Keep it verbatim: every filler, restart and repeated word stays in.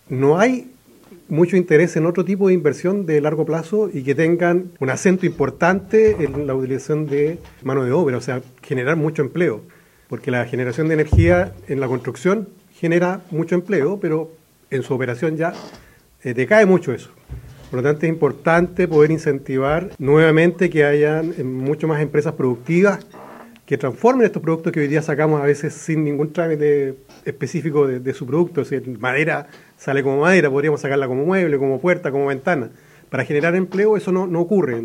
no hay mucho interés en otro tipo de inversión de largo plazo y que tengan un acento importante en la utilización de mano de obra, o sea, generar mucho empleo, porque la generación de energía en la construcción genera mucho empleo, pero en su operación ya eh, decae mucho eso. Por lo tanto, es importante poder incentivar nuevamente que hayan eh, mucho más empresas productivas que transformen estos productos que hoy día sacamos a veces sin ningún trámite específico de, de su producto. Si madera sale como madera, podríamos sacarla como mueble, como puerta, como ventana. Para generar empleo eso no, no ocurre.